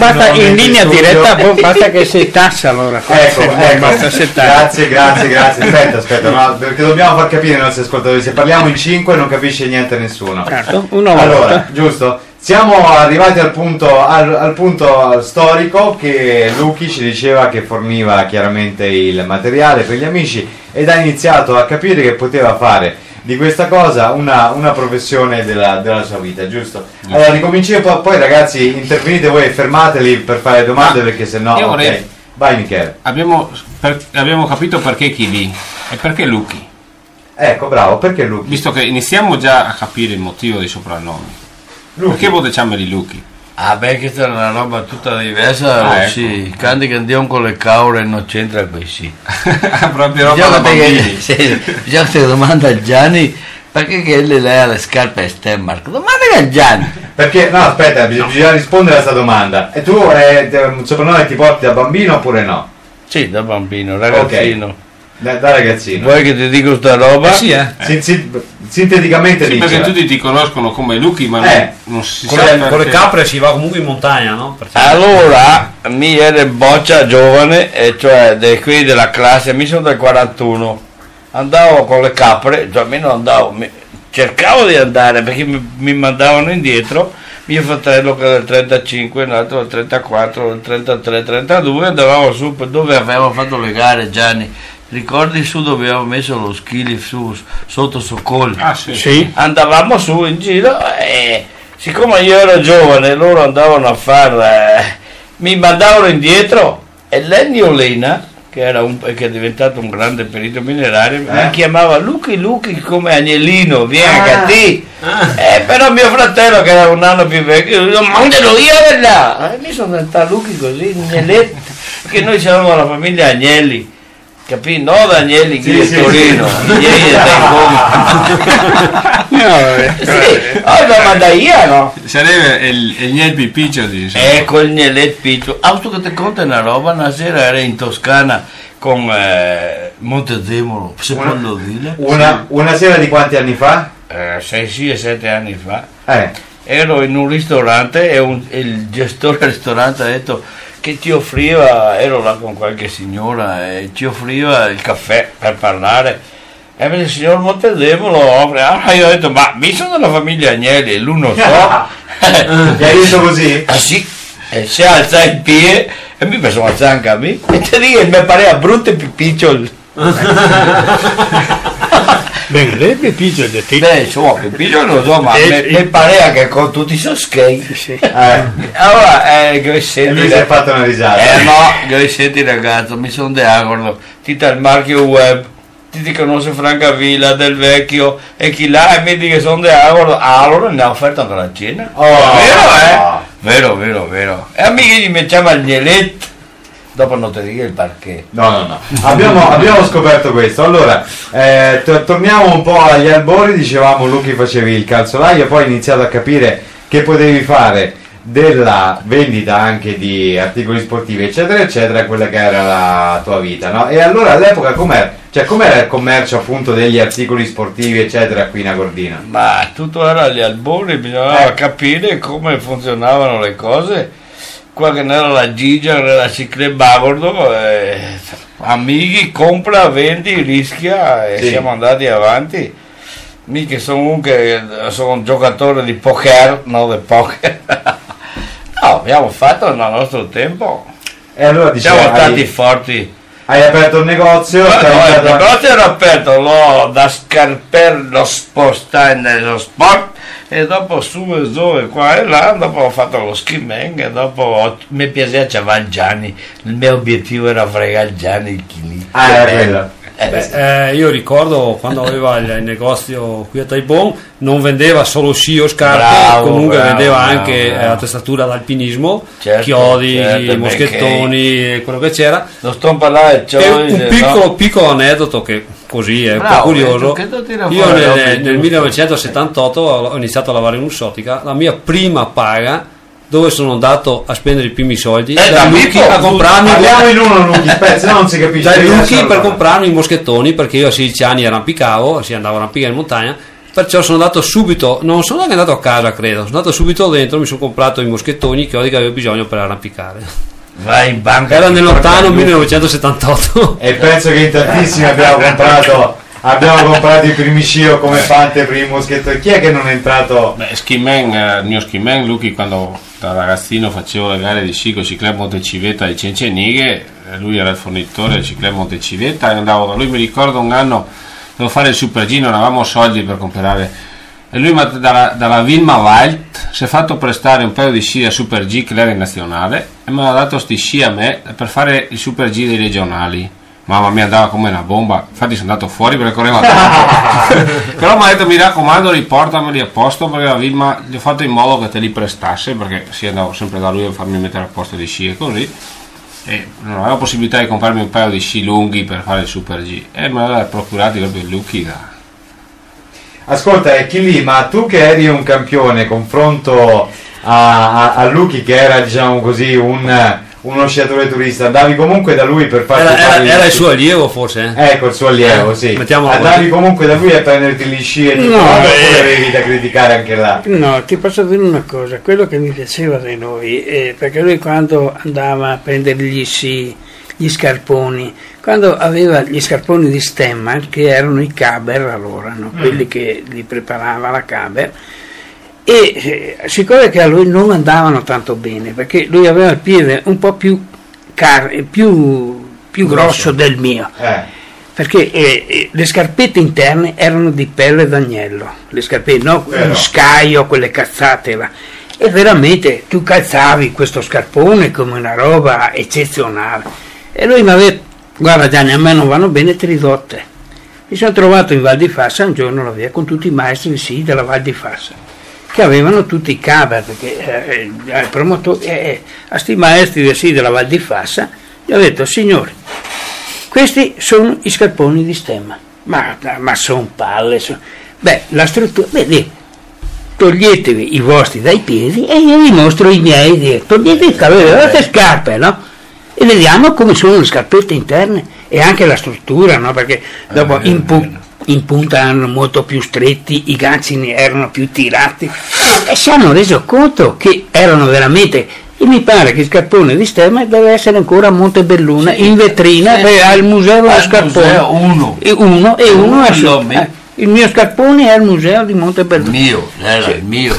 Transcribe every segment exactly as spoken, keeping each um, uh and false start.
basta in linea diretta, basta che sei tassa allora. Ecco, ecco. Basta grazie, grazie, grazie. Aspetta, aspetta, no, perché dobbiamo far capire ai nostri ascoltatori, se parliamo in cinque non capisce niente nessuno. Certo, una allora, volta. giusto? Siamo arrivati al punto, al, al punto storico che Luchi ci diceva che forniva chiaramente il materiale per gli amici ed ha iniziato a capire che poteva fare di questa cosa una, una professione della, della sua vita, giusto? Allora ricominciamo, poi, poi ragazzi intervenite voi e fermateli per fare domande, ah, perché sennò io vorrei, okay. Vai Michele. Abbiamo, per, abbiamo capito perché Chili e perché Luchi. Ecco, bravo, perché Luchi? Visto che iniziamo già a capire il motivo dei soprannomi. Luchi. Perché potete chiamarli Luchi? Ah beh, questa è una roba tutta diversa, ah, sì, ecco. Quando andiamo con le caure non c'entra così. Proprio roba da bambini. Sì, bisogna che domanda a Gianni perché che lei ha le scarpe Stenmark. Domanda a Gianni. Perché, no aspetta, bisogna rispondere a questa domanda. E tu eh, il soprannome ti porti da bambino oppure no? Sì, da bambino, ragazzino. Okay. Da, da ragazzino. Vuoi che ti dico sta roba? Eh sì, eh. Sin, sin, sinteticamente sì, perché tutti ti conoscono come Luchi, ma eh. non, non si con sa le, con le capre si va comunque in montagna, no? Perché... Allora, mi era boccia giovane, e cioè dei qui della classe, mi sono del quarantuno. Andavo con le capre, cioè almeno andavo, mi, cercavo di andare perché mi, mi mandavano indietro. Mio fratello che era del trentacinque, l'altro del trentaquattro, del trentatré, trentadue, andavamo su dove avevamo fatto le gare, Gianni. Ricordi su dove avevamo messo lo schili su, sotto Soccoli? Ah, sì. Sì. Andavamo su in giro e siccome io ero giovane loro andavano a far eh, mi mandavano indietro e Lennio Lena che, era un, che è diventato un grande perito minerario eh? mi chiamava Luchi Luchi come Agnellino, vieni ah. a te ah. eh, però mio fratello che era un anno più vecchio lo mandalo io là. Eh, mi sono diventato Luchi così Agneletto, che noi siamo la famiglia Agnelli. Capì? No Danieli sì, sì, Torino, sì. Ieri è sì, oh, ma da io no? Sarebbe il, il Gnel Piccio di ecco il Gnelet Piccio. Auto che ti conta una roba, una sera era in Toscana con eh, Montezemolo, secondo dire. Una, una sera di quanti anni fa? Eh, sei, sì e sette anni fa. Eh. Ero in un ristorante e un, il gestore del ristorante ha detto che ci offriva, ero là con qualche signora e ci offriva il caffè per parlare e il signor Montezemolo offre, ah, io ho detto ma mi sono della famiglia Agnelli e lui non so ti hai detto così? Ah sì, e si alza in piedi e mi sono alzato anche a me e ti dico mi pareva brutto e pipicciol. Beh, lei Pipiccio di te. Beh, insomma, Pipiccio non lo so, ma mi eh, parea che con tutti i suoi skate. Sì. Eh. Allora, eh, che senti. E lui si è fatto una risata. Eh no, che senti ragazzo, mi sono de accordo. Ti dà il marchio web, ti, ti conosce Francavilla del vecchio e chi là e mi dice che sono de accordo. Ah, allora ne ha offerto anche la cena. Oh, vero, eh? Vero, vero, vero. E amici mi chiama il Gnelet. Dopo non ti dico il perché. No, no, no. Abbiamo, abbiamo scoperto questo. Allora, eh, t- torniamo un po' agli albori. Dicevamo, Luchi facevi il calzolaio, poi hai iniziato a capire che potevi fare della vendita anche di articoli sportivi, eccetera, eccetera, quella che era la tua vita, no? E allora all'epoca com'era? Cioè, com'era il commercio appunto degli articoli sportivi, eccetera, qui in Agordina? Ma tutto era agli albori, bisognava eh. capire come funzionavano le cose. Qua che n'era la Gigia, nella Cicleb Bagordo, eh, amici, compra, vendi, rischia e sì. Siamo andati avanti. Mica sono comunque sono un giocatore di poker, no di poker. No, abbiamo fatto nel nostro tempo. E allora diciamo, siamo stati hai, forti. Hai aperto il negozio? No, no, il andato... negozio era aperto, lo, da scarper lo spostare nello sport. E dopo su e su e qua e là, dopo ho fatto lo skimming e dopo mi piaceva chiamare Gianni, il mio obiettivo era fregare Gianni il chili. Ah, era quello. Eh, Beh, eh, io ricordo quando aveva il, il negozio qui a Taibon non vendeva solo sci o scarpe, bravo, comunque bravo, vendeva bravo, anche bravo. Eh, attrezzatura d'alpinismo, certo, chiodi, certo, moschettoni e quello che c'era. Non sto parlando e un piccolo, no? piccolo aneddoto che così è bravo, un po' curioso. Io nel, nel, nel millenovecentosettantotto ho iniziato a lavorare in Ussotica, la mia prima paga dove sono andato a spendere i primi soldi eh, da Luchi a comprarmi parliamo in uno Luchi, se no non si capisce da Luchi per comprarmi i moschettoni perché io a sedici anni arrampicavo, si andavo a arrampicare in montagna perciò sono andato subito, non sono neanche andato a casa credo, sono andato subito dentro, mi sono comprato i moschettoni che avevo bisogno per arrampicare. Vai in banca, era nel lontano millenovecentosettantotto e penso che in tantissimi abbiamo comprato abbiamo comprato i primi scio come fante per i moschettoni. Chi è che non è entrato? Beh, skiman, eh, il mio skiman Luchi, quando da ragazzino facevo le gare di sci con Ciclè Montecivetta di Cencenighe, lui era il fornitore del Ciclè Montecivetta e andavo da lui. Mi ricordo un anno devo fare il Super G, non avevamo soldi per comprare, e lui dalla, dalla Vilma Wild si è fatto prestare un paio di sci a Super G che era in nazionale e mi ha dato sti sci a me per fare il Super G dei regionali. Mamma mia, andava come una bomba, infatti sono andato fuori perché correva tanto. Però mi ha detto mi raccomando riportameli a posto, perché la Vilma gli ho fatto in modo che te li prestasse, perché sì, andavo sempre da lui a farmi mettere a posto di sci e così, e non avevo possibilità di comprarmi un paio di sci lunghi per fare il Super G e me l'aveva procurati proprio il Lucky da... Ascolta, e chi lì, ma tu che eri un campione confronto a, a, a Lucky che era, diciamo così, un... uno sciatore turista, andavi comunque da lui per farti era, fare era, era il suo allievo forse? Ecco, il suo allievo, sì. Mettiamolo andavi così. Comunque da lui a prenderti gli sci e no, oppure avevi da criticare anche là? No, ti posso dire una cosa, quello che mi piaceva di noi, eh, perché lui quando andava a prendere gli sci, gli scarponi, quando aveva gli scarponi di Stemma, che erano i Caber allora, no? quelli mm. che li preparava la Caber, e eh, siccome che a lui non andavano tanto bene perché lui aveva il piede un po' più, car- più, più grosso del mio, eh. perché eh, le scarpette interne erano di pelle d'agnello, le scarpette, no, un scaio, quelle cazzate là, e veramente tu calzavi questo scarpone come una roba eccezionale, e lui mi aveva, guarda Gianni, a me non vanno bene, te li do te. Mi sono trovato in Val di Fassa un giorno la via con tutti i maestri di sci della Val di Fassa che avevano tutti i Caber, perché eh, il promotore, eh, a sti maestri di sci della Val di Fassa gli ho detto: signori, questi sono i scarponi di Stemma, ma, ma sono palle, son... beh, la struttura, beh, toglietevi i vostri dai piedi e io vi mostro i miei, togliete il cabello, le scarpe, no? E vediamo come sono le scarpette interne e anche la struttura, no? Perché dopo eh, in, pu- in punta erano molto più stretti, i ganci erano più tirati e si hanno reso conto che erano veramente, e mi pare che il scarpone di Stemma deve essere ancora a Montebelluna, sì, in vetrina, sì, beh, al museo dello scarpone, uno. E uno e uno, uno è su, eh, il mio scarpone è al museo di Montebelluna. Il mio, era sì. il mio.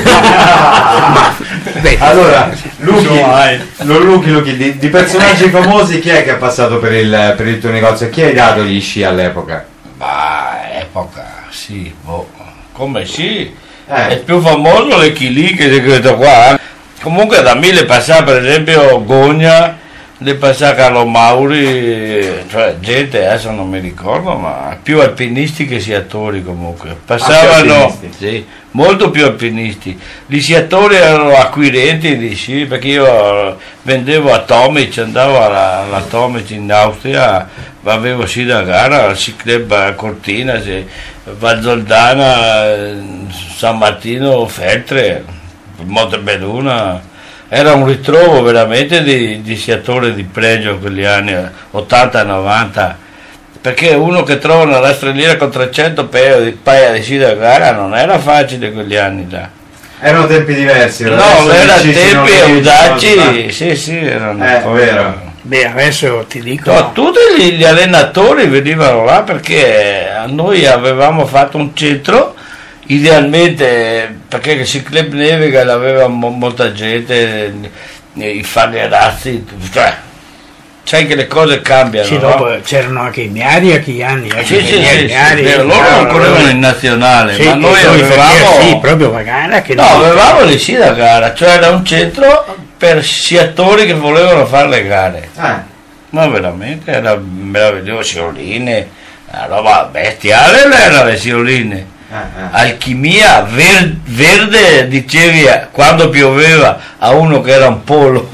Beh, allora, Luchi, lo Luchi, Luchi di, di personaggi famosi chi è che ha passato per il, per il tuo negozio? Chi hai dato gli sci all'epoca? Ma epoca, sì, boh. Come sì? Eh. È più famoso le Chili che è questo qua. Comunque da me le passava per esempio Gogna, le passava Carlo Mauri, cioè gente adesso non mi ricordo, ma più alpinisti che sciatori comunque. Passavano, ah, sì, molto più alpinisti. Gli sciatori erano acquirenti di sci, perché io vendevo a Tomic, andavo alla, alla Tomic in Austria, avevo sci da gara, al Sci Club Cortina, Valzoldana, San Martino, Feltre, Montebelluna. Era un ritrovo veramente di, di sciatore di pregio in quegli anni ottanta novanta, perché uno che trova una rastrelliera con trecento paia di, paia di sci da gara non era facile quegli anni là. Erano tempi diversi, no, erano tempi audaci, sì sì, erano eh, vero. Beh, adesso ti dico, no, tutti gli, gli allenatori venivano là perché noi avevamo fatto un centro, idealmente, perché il Sci Club Nevega l'aveva mo- molta gente, i fallerazzi, cioè sai che le cose cambiano, sì, no? Dopo c'erano anche i Miari a quegli anni, eh, sì, sì, sì, Miari, sì, loro non correvano in nazionale, sì, ma noi avevamo sì, proprio Vagana che no, avevamo le sci da gara, cioè era un centro per sciatori che volevano fare le gare, ah. ma veramente era meraviglioso, scioline, una roba bestiale erano le scioline. Ah, ah. Alchimia ver- verde, dicevi quando pioveva a uno che era un polo.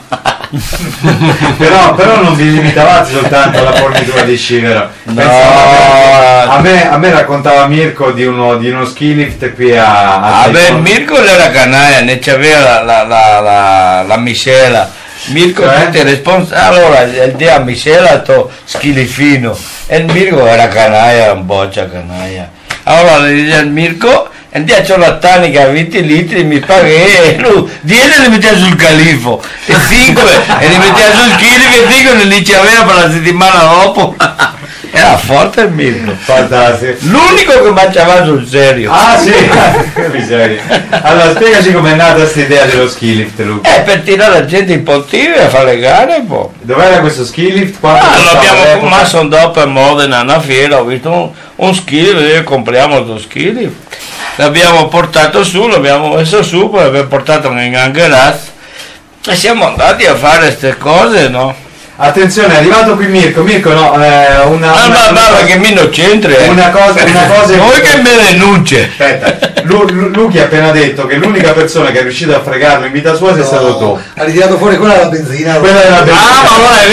però, però non vi limitavate soltanto alla fornitura di sci, vero? No. A me, a me raccontava Mirko di uno, di uno ski lift qui a, a ah beh, Mirko era canaia, ne c'aveva la, la, la, la miscela. Mirko cioè? Tutti respons- allora il dia miscela to schilifino e il Mirko era canaia, un boccia canaia. allora le dice al Mirko, andiamo a la tanica venti litri, mi paghi, e lui dieci li metteva sul califo, e cinque, e li metteva sul chili, e cinque li diceva per la settimana dopo. Era forte il Mirko. Fantastico. L'unico che mangiava sul serio. Ah sì, che miseria. Allora spiegaci com'è nata questa idea dello ski lift, Luca. Eh, per tirare la gente in pontive a fare le gare, po'. Dov'era questo ski lift? Ah, l'abbiamo messo dopo a Modena, a una fiera, ho visto un, un ski lift, compriamo lo ski lift. L'abbiamo portato su, l'abbiamo messo su, poi l'abbiamo portato in Angheraz e siamo andati a fare queste cose, no? Attenzione, è arrivato qui Mirko, Mirko no, eh, una... Ah, una, ma una, ma che mi innocentri, eh. una cosa, una cosa... Voi che me denunce. Aspetta, Lu, Lu, Luchi ha appena detto che l'unica persona che è riuscita a fregarlo in vita sua sei stato tu. Ha ritirato fuori quella della benzina. Quella della benzina. Ah, ma allora è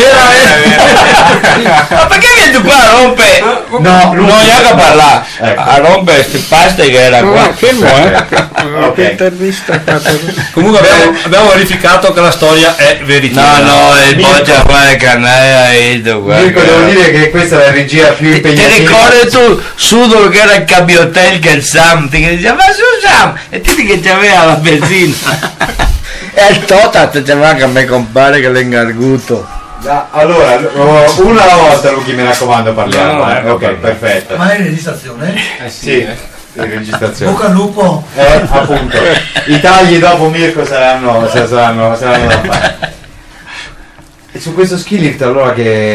vero, eh. Ma perché vieni tu qua a rompe? No, non neanche a parlare, ecco. a rompere queste paste che era qua. Fermo, eh. Ok. Intervista. Comunque abbiamo, abbiamo verificato che la storia è veritiera. No, no, il boccia a fare canale. Mirko, devo dire che questa è la regia più Ti, ti impegnativa. ricordi tu Sudo che era il cabiotel che il Sam ti che diceva ma su Sam e ti che c'aveva la benzina e il Totat c'aveva che a me compare che l'è ingarguto. Da- allora, oh, una alla volta Luchi, mi raccomando, parliamo. No, no, eh. no, Ok, no. perfetto. Ma è in registrazione? Eh Sì, in registrazione. Bocca al lupo. Eh, appunto. I tagli dopo Mirko saranno, saranno, saranno da fare. E su questo ski lift allora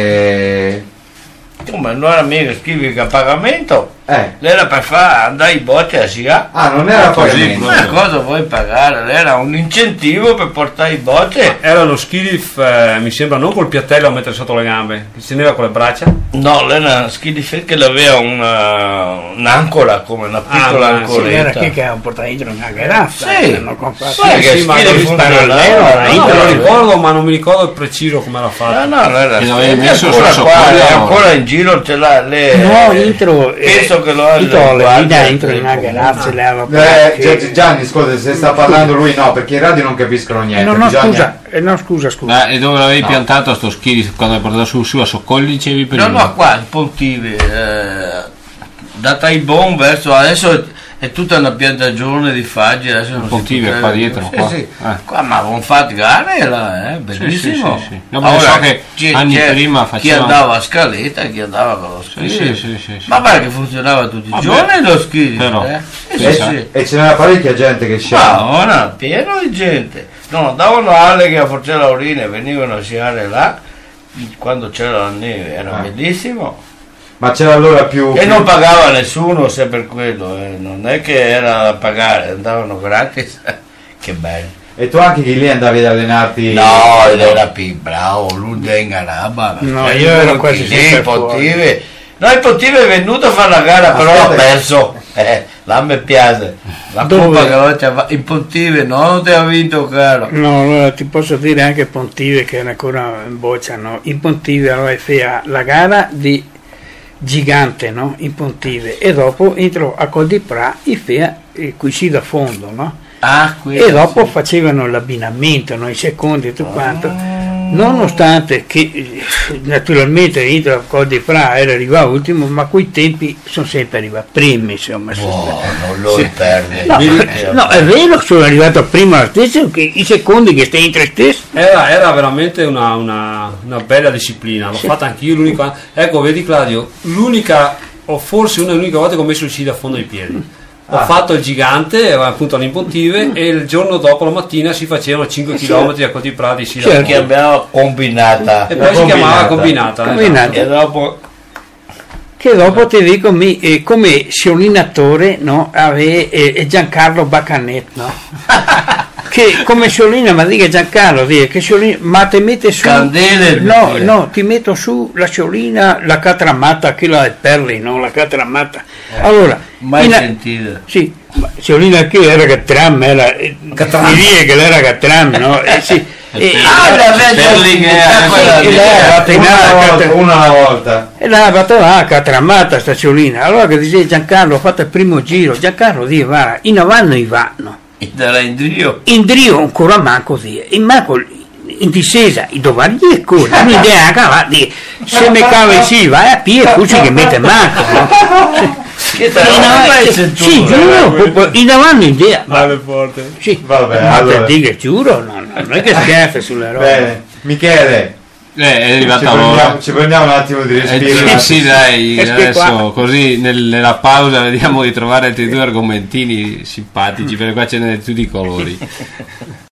che... Come non era mica scrivi che a pagamento, Eh. era per fare andare in botte a Sia. Ah, non era così, pagamento. Ma cosa vuoi pagare? Era un incentivo per portare in botte. Era lo ski lift, eh, mi sembra, non col piattello a mettere sotto le gambe, che si teneva con le braccia. No, era una ski lift che aveva una, un'ancora come una piccola Ah, ma Sì, era ancoretta. che che hanno portato dentro una garazza. Sì. hanno comprato. Sai che sì, ma ski non lift mi funzionava, era Io no, me lo no, ricordo, ma non mi ricordo il preciso come era No, fatto. no, non era Che ski l'avevi lift, messo ancora sul qua, sopra, è no? ancora in giro ce l'ha le No, intro. penso che lo ha intro, le guardia, guida entro in una ecco. garazza le aveva Eh, portate. Gi- Gianni, scusa, se sta parlando lui no, perché in radio non capiscono niente. No, no, bisogna... scusa, eh, no, scusa, scusa. Ma e dove l'avevi piantato sto ski quando hai portato su su a Soccolli dicevi prima? No, no, qua in Pontive, eh, da Taibon verso adesso è, è tutta una piantagione di faggi. Adesso non si Pontive, potrebbe- qua dietro, Sì, qua. sì. Eh. Qua ma avevano fatto gare là, eh, bellissimo. sì, sì, sì. No, ma so che anni prima chi facevano- andava a scaletta, chi andava con lo ski. Sì, sì, sì, sì, sì. Ma guarda che funzionava tutti i Vabbè. giorni lo ski. Però. Eh? Sì, E, sì, sì. e ce n'era parecchia gente che scende. Ma ora pieno di gente. No, andavano alle che a Forcella Laurina venivano a sciare là quando c'era la neve, era Ah. bellissimo. Ma c'era allora più... E più- non pagava nessuno se per quello, eh. Non è che era da pagare, andavano gratis. Che bello. E tu anche che lì andavi ad allenarti? No, ed era più bravo, lui in Garaba. No, io ero quasi lì, sempre in Pontive. No, il Pontive è venuto a fare la gara, però Aspetta l'ha che- perso. Eh, là mi piace. La Dove? coppa che lo c'aveva in Pontive, no, non ti ha vinto caro. No, allora ti posso dire anche Pontive che era ancora in boccia, no? In Pontive allora feia la gara di gigante, no? In Pontive e dopo entrò a Col di Pra e feia il qui da fondo, no? Ah, E dopo facevano l'abbinamento, no? I secondi e tutto quanto. Nonostante che eh, naturalmente entro a Col di Pra era arrivato ultimo, ma quei tempi sono sempre arrivati primi, insomma. Oh, non lo perde. No, no, è vero, sono arrivato prima lo stesso che i secondi che stai entro stesso. Era, era veramente una, una, una bella disciplina, l'ho fatta anch'io l'unica. Ecco, vedi Claudio, l'unica, o forse una delle uniche volte che ho messo il sci da fondo ai piedi. Ho Ah. fatto il gigante, appunto all'Impontive, e il giorno dopo la mattina si facevano cinque chilometri a Col di Pra di sci da Certo. Che fondo. abbiamo combinata. E poi si chiamava Combinata. combinata. Combinata. esatto. E dopo Che dopo ti dico mi, eh, come sciolinatore, no, aveva eh, Giancarlo Baccanet, no? Che come sciolina, ma dica Giancarlo, dica, che sciolina, ma ti mette su Candele, no, dire. no, ti metto su la sciolina, la catramata, quella del Perli, no, la catramata. Allora, mai in- sentita. sì, ma sciolina che era Catram, era eh, Catram. mi dire che era Catram, no? Eh, sì. E, Ah, la Perli che era quella e di- l'ha fatta in Una alla Cat- volta, una alla volta. e l'ha fatta là, catramata sta sciolina. Allora che dice Giancarlo, ho fatto il primo giro, Giancarlo dice, va, in avanti in vanno. Era in Dio. In drio ancora manco di, in manco in discesa, i dovani di cosa, un'idea cava di se mi cava sì, vai a piedi, cuci che mette manco, no? Che te in avanti, sì, giuro, in avanti idea. Vale forte. Sì, Vabbè, ma allora. te dico, giuro, no, no, non è che scherza sulle robe. Bene, Michele, Eh, è ci arrivata prendiamo, l'ora. ci prendiamo un attimo di Eh, respiro. sì, sì, dai, Perché adesso qua- così nel- nella pausa vediamo di trovare altri due argomentini simpatici, perché qua ce n'è di tutti i colori.